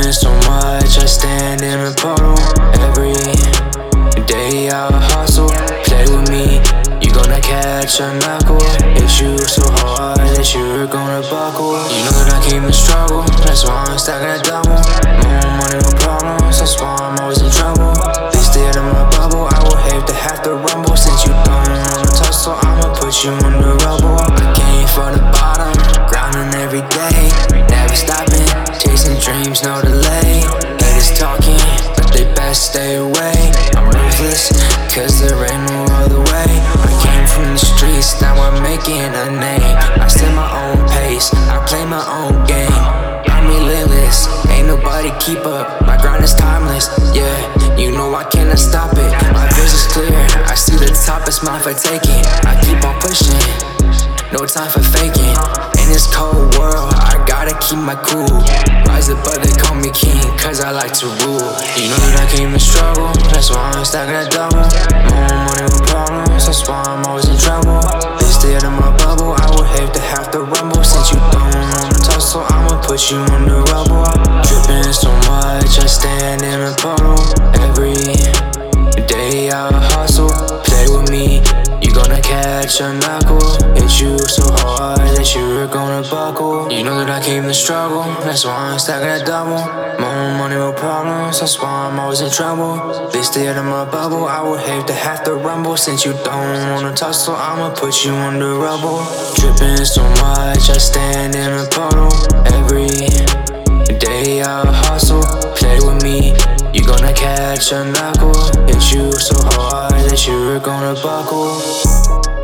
Dripping so much, I stand in a puddle. Every day I hustle. Play with me, you gonna catch a knuckle. Hit you so hard that you're gonna buckle. You know that I came to struggle, that's why I'm stacking a double. More money, no problems, that's why I'm always in trouble. They stay out of my bubble, I would hate to have to rumble. Since you don't wanna tussle, I'ma put you in the rubble. I came from the bottom, grinding every day, never stopping, chasing dreams, no delay. Haters talking, but they best stay away. I'm ruthless, cause there ain't no other way. I came from the streets, now I'm making a name. I set my own pace, I play my own game. I'm relentless, ain't nobody keep up. My grind is timeless, yeah, you know I cannot stop it. My vision's clear, I see the top, it's mine for taking. I keep on pushing, no time for faking. In this cold world, I gotta keep my cool. Rise above, they call me king, cause I like to rule. You know that I came to struggle, that's why I'm stacking a double. More money, no problems, that's why I'm always in trouble. They stay out of my bubble, I would hate to have to rumble. Since you don't wanna tussle, I'ma put you in the rubble. Dripping so much, I stand in a puddle. Every day I hustle. Play with me, you gonna catch a knuckle. Hit you so hard that you're gonna buckle. You know that I came to struggle, that's why I'm stacking a double. More money, no problems, that's why I'm always in trouble. They stay out of my bubble, I would hate to have to rumble. Since you don't wanna tussle, I'ma put you in the rubble. Dripping so much, I stand in a puddle. Every day I hustle. Play with me, you gonna catch a knuckle. Hit you so hard that you're gonna buckle.